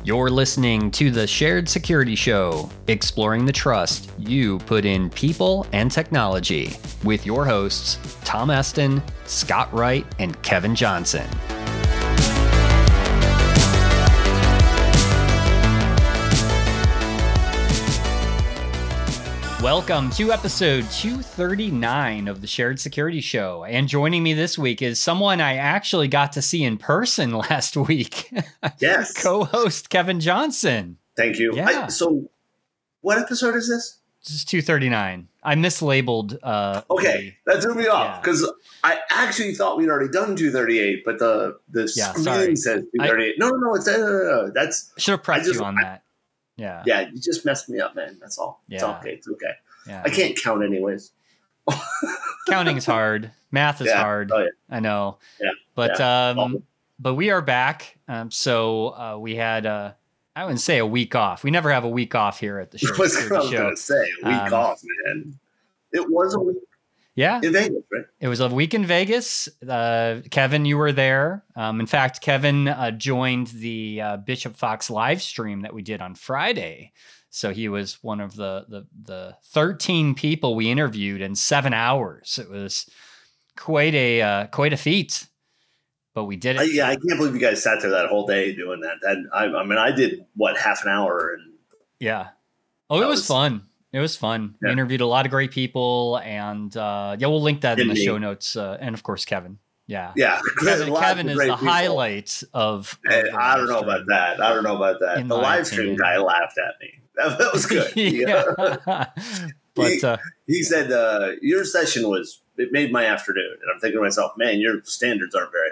You're listening to the Shared Security Show, exploring the trust you put in people and technology, with your hosts, Tom Eston, Scott Wright, and Kevin Johnson. Welcome to episode 239 of the Shared Security Show. And joining me this week is someone I actually got to see in person last week. Yes. Co-host Kevin Johnson. Thank you. Yeah. So what episode is this? This is 239. I mislabeled. Okay, that threw me off because I actually thought we'd already done 238, but the screen says 238. No, it's that's. Should have prepped you on that. Yeah. Yeah, you just messed me up, man. That's all. Yeah. It's okay. It's okay. Yeah. I can't count anyways. Counting's hard. Math is hard. Oh, yeah. I know. Yeah. But we are back. So we had I wouldn't say a week off. We never have a week off here at the Shared Security Show. I was going to say a week off, man. It was a week. Yeah. In Vegas, right? It was a week in Vegas. Kevin, you were there. In fact, Kevin joined the Bishop Fox live stream that we did on Friday. So he was one of the 13 people we interviewed in 7 hours. It was quite a feat, but we did it. I can't believe you guys sat there that whole day doing that. I did half an hour, and yeah. Oh, it was fun. It was fun. Yeah. We interviewed a lot of great people, and we'll link that in the show notes. And of course, Kevin. Yeah. Kevin is the highlight of I don't know about that. The live stream guy laughed at me. That was good. But he said your session it made my afternoon, and I'm thinking to myself, man, your standards aren't very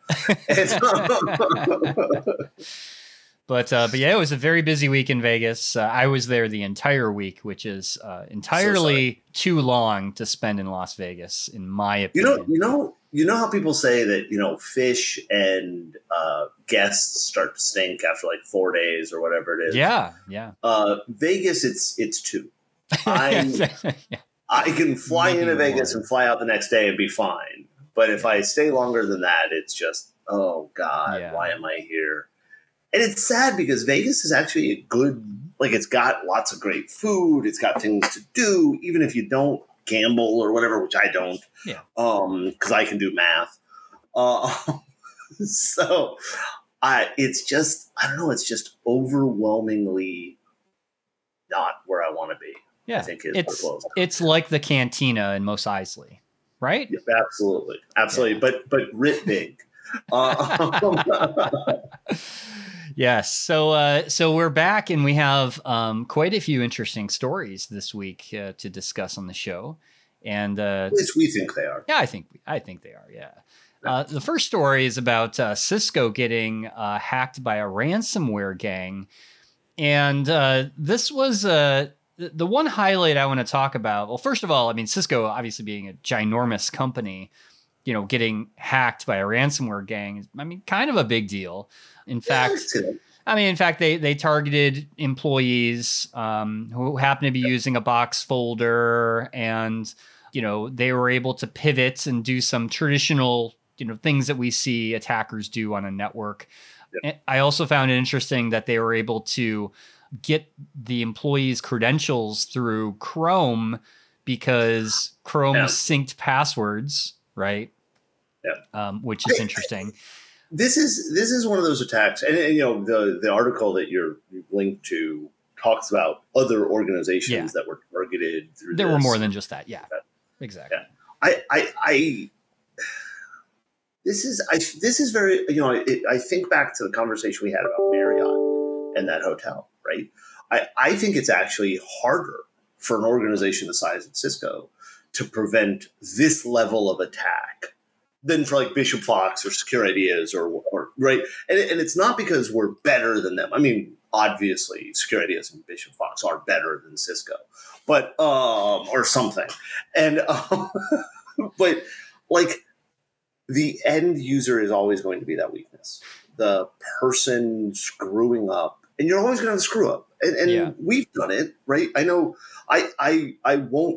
high. But yeah, it was a very busy week in Vegas. I was there the entire week, which is entirely too long to spend in Las Vegas, in my opinion. You know how people say that fish and guests start to stink after like 4 days or whatever it is. Yeah. Vegas, it's 2. I can fly into Vegas and fly out the next day and be fine. But if I stay longer than that, it's just, oh God, why am I here? And it's sad because Vegas is actually a good, it's got lots of great food. It's got things to do, even if you don't gamble or whatever, which I don't. Yeah. Because I can do math. So it's just, I don't know, it's just overwhelmingly not where I want to be. Yeah. I think it's like the Cantina in Mos Eisley, right? Yeah, absolutely. Yeah. But writ big. Yes. So we're back, and we have quite a few interesting stories this week to discuss on the show. And at least we think they are. Yeah, I think they are. Yeah. The first story is about Cisco getting hacked by a ransomware gang, and this was the one highlight I want to talk about. Well, first of all, Cisco obviously being a ginormous company, getting hacked by a ransomware gang is, kind of a big deal. In fact, they targeted employees who happen to be using a box folder, and they were able to pivot and do some traditional things that we see attackers do on a network. Yep. I also found it interesting that they were able to get the employees' credentials through Chrome because Chrome synced passwords, right? Yeah. Which is interesting. This is one of those attacks, and the article that you're linked to talks about other organizations that were targeted through. There were more than just that. Yeah, exactly. Yeah. This is very. I think back to the conversation we had about Marriott and that hotel, right? I think it's actually harder for an organization the size of Cisco to prevent this level of attack than for Bishop Fox or Secure Ideas or right. And it's not because we're better than them. Obviously Secure Ideas and Bishop Fox are better than Cisco, but, or something. And, but the end user is always going to be that weakness. The person screwing up, and you're always going to screw up. And we've done it, right? I know I won't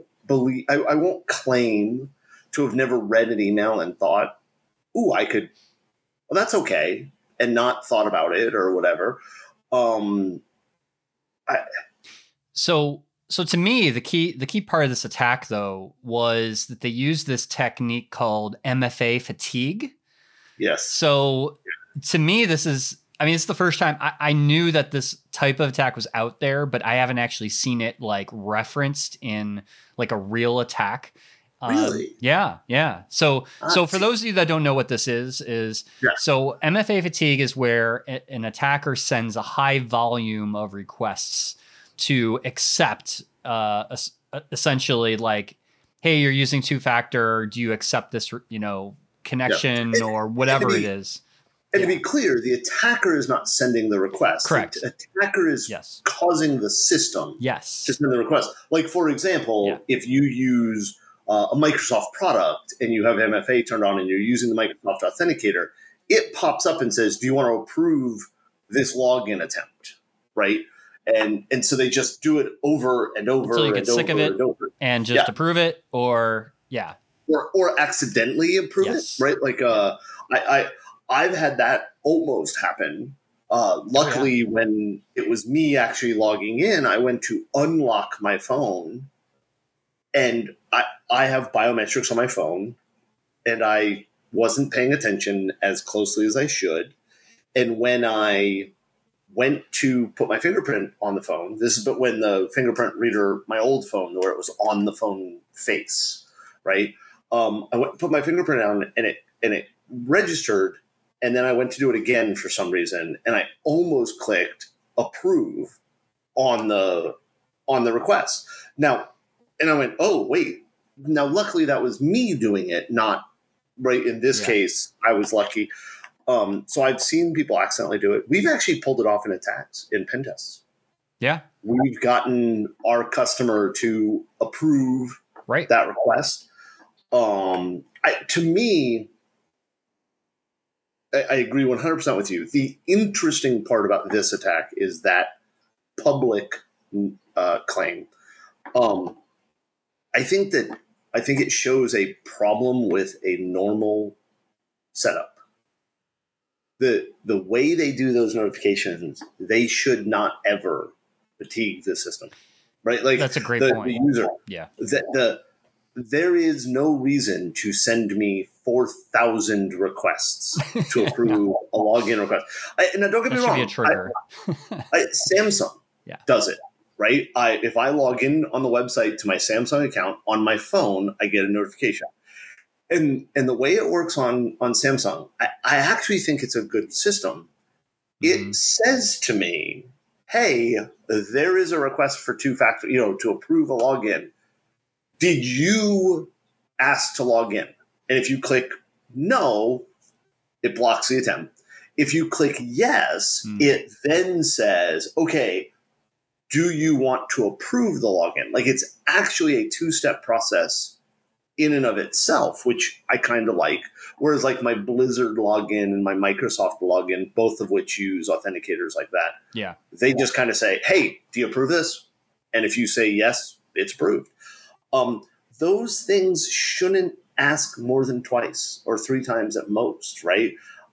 claim to have never read an email and thought, ooh, well, that's okay, and not thought about it or whatever. So to me, the key part of this attack, though, was that they used this technique called MFA fatigue. Yes. So to me, it's the first time I knew that this type of attack was out there, but I haven't actually seen it like referenced in like a real attack. Really? Yeah. So for those of you that don't know what this is so MFA fatigue is where an attacker sends a high volume of requests to accept essentially like, hey, you're using two-factor. Do you accept this, connection or whatever it is? And to be clear, the attacker is not sending the request. Correct. The attacker is causing the system to send the request. Like, for example, if you use a Microsoft product and you have MFA turned on and you're using the Microsoft Authenticator, it pops up and says, do you want to approve this login attempt, right? And so they just do it over and over until you get sick of it and just approve it or accidentally approve it, right? Like I've had that almost happen. Luckily, when it was me actually logging in, I went to unlock my phone, and I have biometrics on my phone, and I wasn't paying attention as closely as I should. And when I went to put my fingerprint on the phone, this is but when the fingerprint reader, my old phone, where it was on the phone face, right? I went to put my fingerprint on, and it registered. And then I went to do it again for some reason, and I almost clicked approve on the request. Now, and I went, oh, wait. Now, luckily, that was me doing it, not right in this case. I was lucky. So I've seen people accidentally do it. We've actually pulled it off in attacks, in pen tests. Yeah. We've gotten our customer to approve that request. To me, I agree 100% with you. The interesting part about this attack is that public claim. I think it shows a problem with a normal setup. The way they do those notifications, they should not ever fatigue the system, right? Like that's a great point. The user, there is no reason to send me 4,000 requests to approve a login request. Now, don't get me wrong. Be a trigger. Samsung does it, right? If I log in on the website to my Samsung account on my phone, I get a notification. And the way it works on Samsung, I actually think it's a good system. It says to me, hey, there is a request for two-factor, to approve a login. Did you ask to log in? And if you click no, it blocks the attempt. If you click yes, it then says, okay, do you want to approve the login? Like it's actually a two-step process in and of itself, which I kind of like. Whereas like my Blizzard login and my Microsoft login, both of which use authenticators like that, they just kind of say, hey, do you approve this? And if you say yes, it's approved. Those things shouldn't ask more than twice or three times at most, right?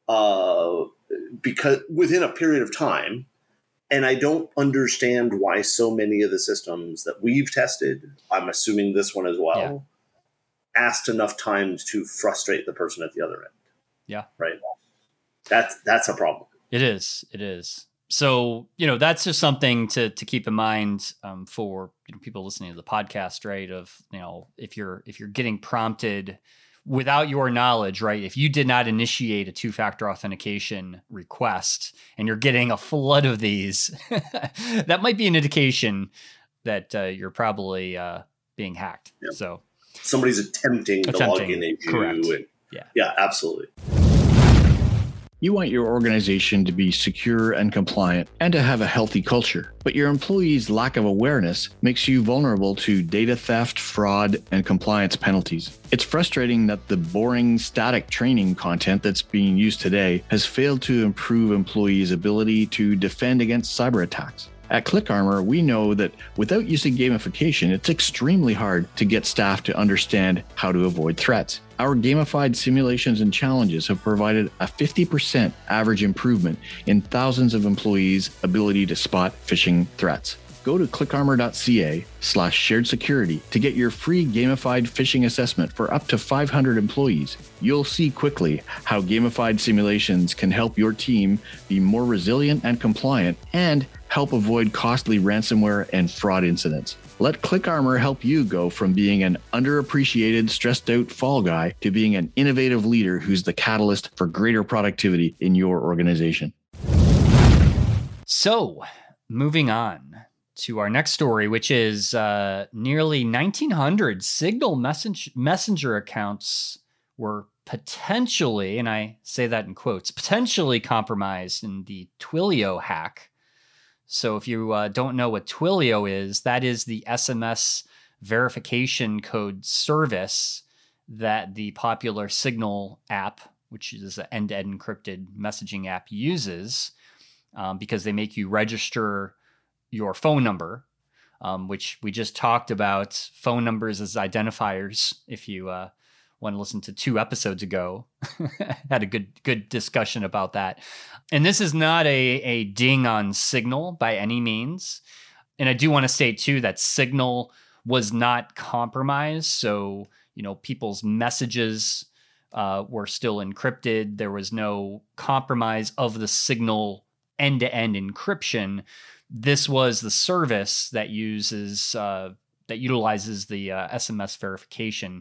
Because within a period of time, and I don't understand why so many of the systems that we've tested, I'm assuming this one as well, asked enough times to frustrate the person at the other end. Yeah. Right. That's a problem. It is. So, that's just something to keep in mind for people listening to the podcast, right? Of, if you're getting prompted without your knowledge, right? If you did not initiate a two-factor authentication request and you're getting a flood of these, that might be an indication that you're probably being hacked. Yep. So somebody's attempting to log in as you. Correct. Yeah, absolutely. You want your organization to be secure and compliant and to have a healthy culture, but your employees' lack of awareness makes you vulnerable to data theft, fraud, and compliance penalties. It's frustrating that the boring, static training content that's being used today has failed to improve employees' ability to defend against cyber attacks. At ClickArmor, we know that without using gamification, it's extremely hard to get staff to understand how to avoid threats. Our gamified simulations and challenges have provided a 50% average improvement in thousands of employees' ability to spot phishing threats. Go to clickarmor.ca/shared security to get your free gamified phishing assessment for up to 500 employees. You'll see quickly how gamified simulations can help your team be more resilient and compliant and help avoid costly ransomware and fraud incidents. Let ClickArmor help you go from being an underappreciated, stressed out fall guy to being an innovative leader who's the catalyst for greater productivity in your organization. So, moving on to our next story, which is nearly 1,900 Signal messenger accounts were potentially, and I say that in quotes, potentially compromised in the Twilio hack. So if you don't know what Twilio is, that is the SMS verification code service that the popular Signal app, which is an end-to-end encrypted messaging app, uses because they make you register your phone number, which we just talked about phone numbers as identifiers. If you want to listen to 2 episodes ago, had a good discussion about that. And this is not a ding on Signal by any means. And I do want to state too that Signal was not compromised. So, people's messages were still encrypted. There was no compromise of the Signal end-to-end encryption. This was the service that utilizes the SMS verification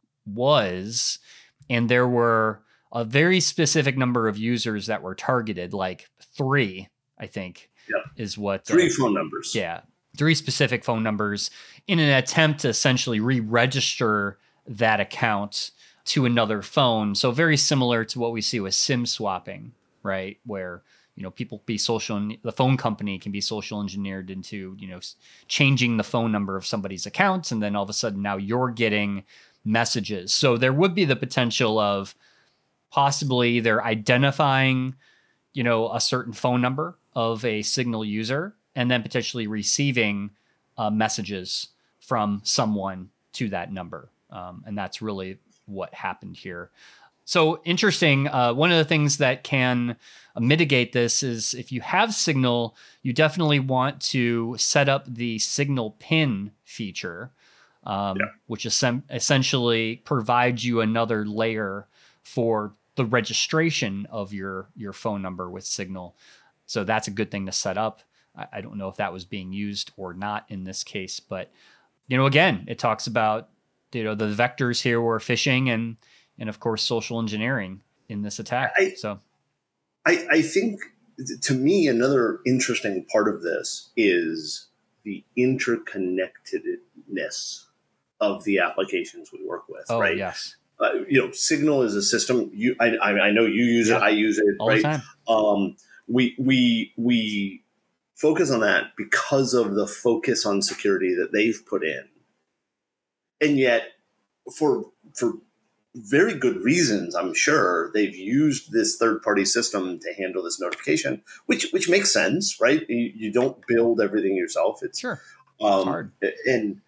and there were a very specific number of users that were targeted, like 3, I think, is what 3 phone numbers. Yeah, 3 specific phone numbers in an attempt to essentially re-register that account to another phone. So very similar to what we see with SIM swapping, right? Where people the phone company can be social engineered into, changing the phone number of somebody's accounts. And then all of a sudden now you're getting messages. So there would be the potential of possibly they're identifying, a certain phone number of a Signal user and then potentially receiving messages from someone to that number. And that's really what happened here. So interesting. One of the things that can mitigate this is if you have Signal, you definitely want to set up the Signal PIN feature, which essentially provides you another layer for the registration of your phone number with Signal. So that's a good thing to set up. I don't know if that was being used or not in this case, but again, it talks about the vectors here were phishing and of course social engineering in this attack. I think, to me, another interesting part of this is the interconnectedness of the applications we work with. Oh, right? Yes. Signal is a system. I know you use it. I use it all right. the time. We focus on that because of the focus on security that they've put in, and yet for very good reasons, I'm sure they've used this third-party system to handle this notification, which makes sense, right? You don't build everything yourself. It's sure. It's hard. And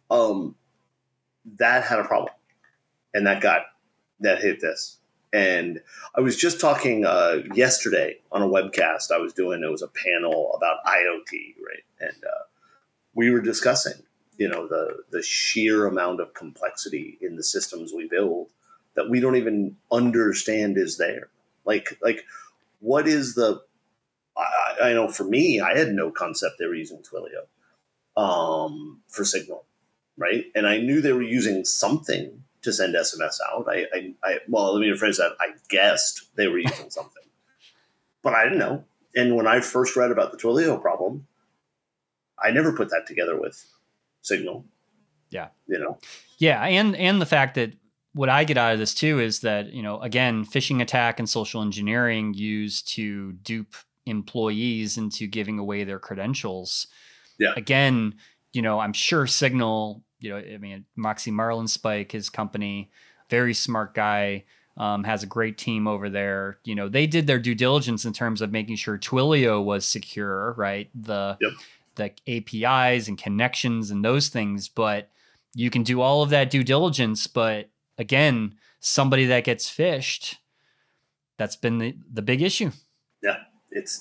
that had a problem, and that hit this. And I was just talking yesterday on a webcast I was doing. It was a panel about IoT, right? And we were discussing the sheer amount of complexity in the systems we build that we don't even understand is there. Like what is I know for me, I had no concept they were using Twilio for Signal, right? And I knew they were using something to send SMS out. Well, let me rephrase that. I guessed they were using something, but I didn't know. And when I first read about the Twilio problem, I never put that together with Signal. Yeah. Yeah. And the fact that what I get out of this too is that, again, phishing attack and social engineering used to dupe employees into giving away their credentials. Yeah. Again, I'm sure Signal, Moxie Marlinspike, his company, very smart guy, has a great team over there. They did their due diligence in terms of making sure Twilio was secure, right? The APIs and connections and those things, but you can do all of that due diligence. But again, somebody that gets phished. That's been the big issue. Yeah, it's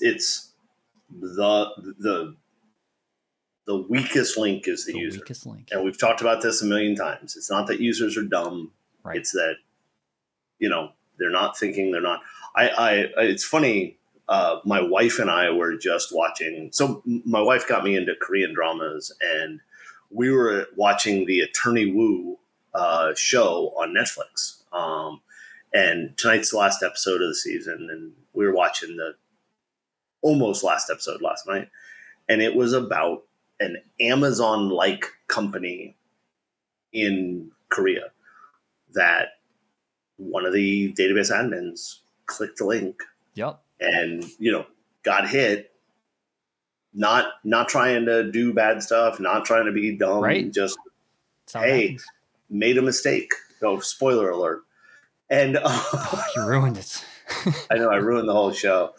the weakest link is the user. Weakest link. And we've talked about this a million times. It's not that users are dumb. Right. It's that, they're not thinking, they're not. It's funny. My wife and I were just watching. So my wife got me into Korean dramas, and we were watching the Attorney Woo show on Netflix. And tonight's the last episode of the season, and we were watching the almost last episode last night, and it was about an Amazon-like company in Korea that one of the database admins clicked a link. Yep. And, got hit, not trying to do bad stuff, not trying to be dumb, right. Just, hey, made a mistake. Oh, spoiler alert. And you ruined it. I know, I ruined the whole show.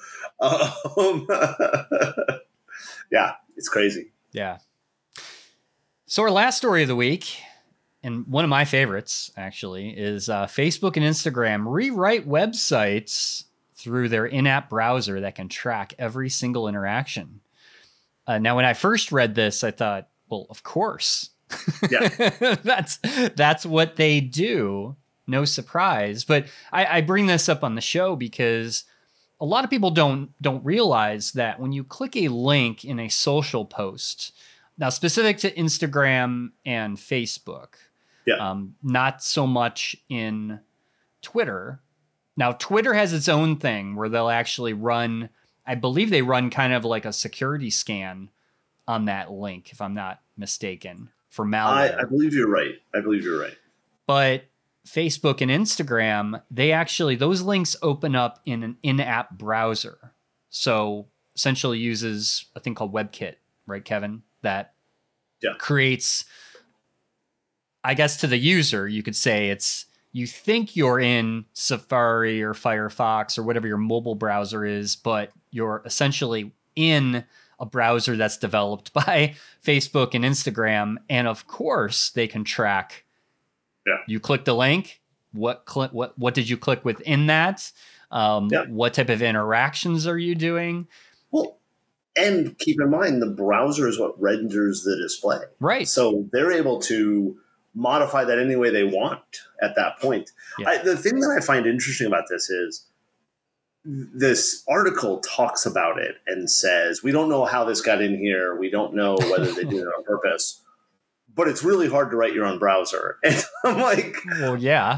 Yeah, it's crazy. Yeah. So our last story of the week, and one of my favorites actually, is Facebook and Instagram rewrite websites through their in-app browser that can track every single interaction. Now, when I first read this, I thought, well, of course. Yeah. that's what they do. No surprise. But I bring this up on the show because a lot of people don't realize that when you click a link in a social post, now specific to Instagram and Facebook, not so much in Twitter. Now, Twitter has its own thing where they'll actually run, I believe they run kind of like a security scan on that link, if I'm not mistaken, for malware. I believe you're right. But Facebook and Instagram, those links open up in an in-app browser. So essentially uses a thing called WebKit, right, Kevin? That creates, I guess to the user, you could say you think you're in Safari or Firefox or whatever your mobile browser is, but you're essentially in a browser that's developed by Facebook and Instagram. And of course, they can track. Yeah. You clicked a link. What did you click within that? What type of interactions are you doing? Well, and keep in mind, the browser is what renders the display. Right. So they're able to modify that any way they want at that point. Yeah. The thing that I find interesting about this is this article talks about it and says, we don't know how this got in here. We don't know whether they did it on purpose, but it's really hard to write your own browser. And I'm like, well, yeah.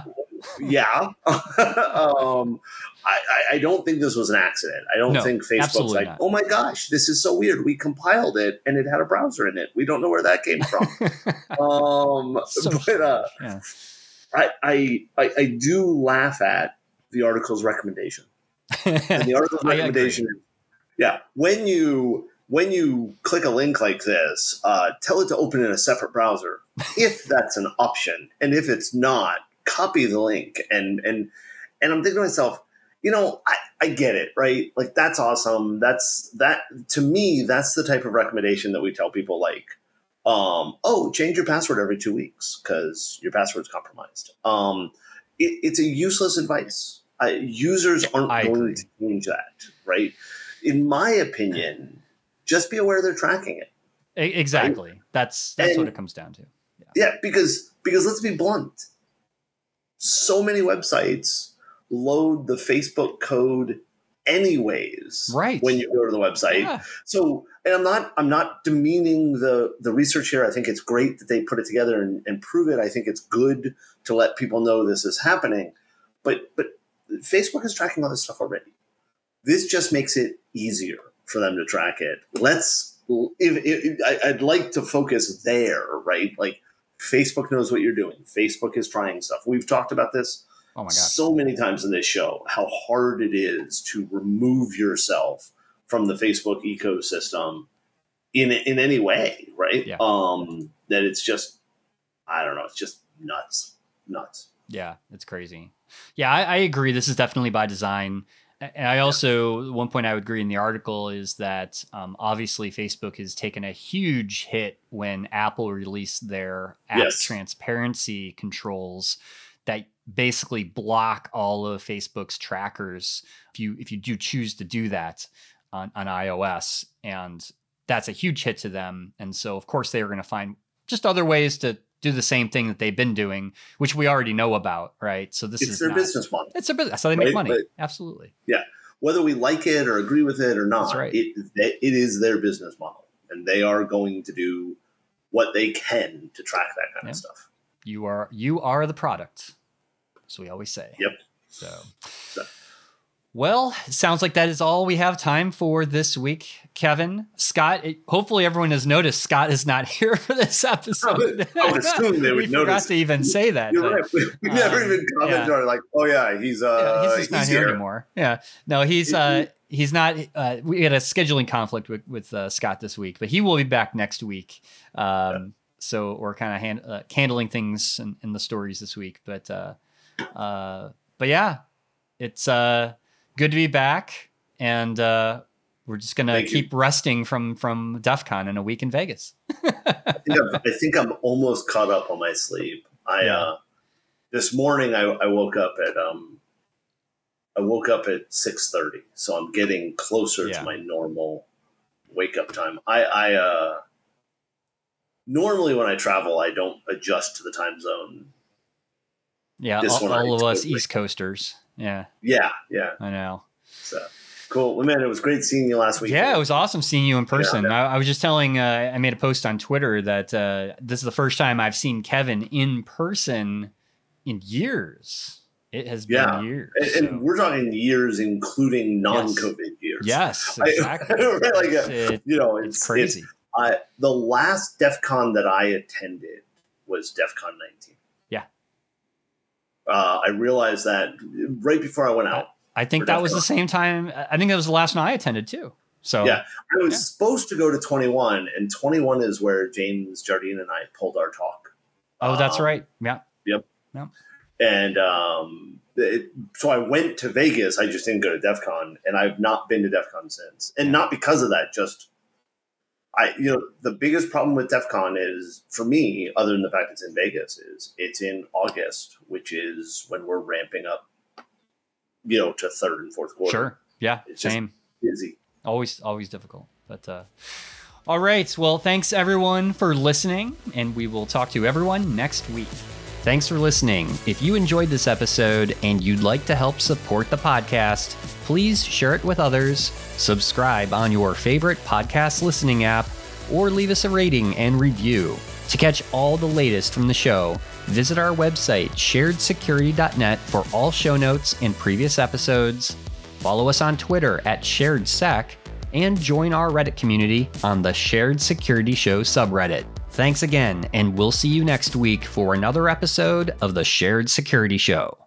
I don't think this was an accident. I don't think Facebook's like, oh my gosh, this is so weird. We compiled it and it had a browser in it. We don't know where that came from. I do laugh at the article's recommendation. And the article's recommendation is, when you click a link like this, tell it to open in a separate browser if that's an option. And if it's not, copy the link. And I'm thinking to myself, I get it, right? Like, that's awesome. To me, that's the type of recommendation that we tell people, like, change your password every 2 weeks because your password's compromised. It's a useless advice. Users aren't going to change that, right? In my opinion, just be aware they're tracking it. Exactly. Right? That's what it comes down to. Yeah, because let's be blunt. So many websites load the Facebook code anyways, right, when you go to the website. Yeah. So, and I'm not demeaning the research here. I think it's great that they put it together and prove it. I think it's good to let people know this is happening. But Facebook is tracking all this stuff already. This just makes it easier for them to track it. I'd like to focus there, right? Like, Facebook knows what you're doing. Facebook is trying stuff. We've talked about this so many times in this show, how hard it is to remove yourself from the Facebook ecosystem in any way, right? Yeah. That it's just, I don't know, it's just nuts. Yeah, it's crazy. Yeah, I agree. This is definitely by design. And I also, one point I would agree in the article is that obviously Facebook has taken a huge hit when Apple released their app transparency controls that basically block all of Facebook's trackers if you do choose to do that on iOS. And that's a huge hit to them. And so, of course, they are going to find just other ways to do the same thing that they've been doing, which we already know about, right? So it's their business model. It's their business. That's how they make money. But, absolutely. Yeah. Whether we like it or agree with it or not, that's right. it is their business model. And they are going to do what they can to track that kind of stuff. You are the product. So we always say. Yep. So. Well, it sounds like that is all we have time for this week, Kevin. Scott, hopefully everyone has noticed Scott is not here for this episode. I would assume they would notice. We forgot to even say that. You're right. We never even commented on it like, oh yeah, he's just not here anymore. Yeah. No, he's not. We had a scheduling conflict with Scott this week, but he will be back next week. So we're kind of handling things in the stories this week. But yeah, it's good to be back, and we're just gonna keep resting from DEF CON in a week in Vegas. I think I'm almost caught up on my sleep. This morning I woke up at 6:30, so I'm getting closer to my normal wake up time. I normally when I travel, I don't adjust to the time zone. Yeah, all of us East Coasters. Yeah. I know. So cool. Well, man, it was great seeing you last week. Yeah, it was awesome seeing you in person. Yeah. I was just telling, I made a post on Twitter that this is the first time I've seen Kevin in person in years. It has been years. And we're talking years, including non-COVID years. Yes, exactly. It's crazy. The last DEF CON that I attended was DEF CON 19. Yeah. I realized that right before I went out. I think that was the same time. I think that was the last one I attended too. So yeah, I was supposed to go to 21, and 21 is where James Jardine and I pulled our talk. Oh, that's right. Yeah. Yep. Yeah. And so I went to Vegas. I just didn't go to DEF CON, and I've not been to DEF CON since. And not because of that, just the biggest problem with DEF CON is, for me, other than the fact it's in Vegas, is it's in August, which is when we're ramping up, to third and fourth quarter. Sure. Yeah. It's same. Busy. Always difficult. But all right. Well, thanks everyone for listening, and we will talk to everyone next week. Thanks for listening. If you enjoyed this episode and you'd like to help support the podcast, please share it with others, subscribe on your favorite podcast listening app, or leave us a rating and review. To catch all the latest from the show, visit our website, sharedsecurity.net, for all show notes and previous episodes. Follow us on Twitter @SharedSec, and join our Reddit community on the Shared Security Show subreddit. Thanks again, and we'll see you next week for another episode of the Shared Security Show.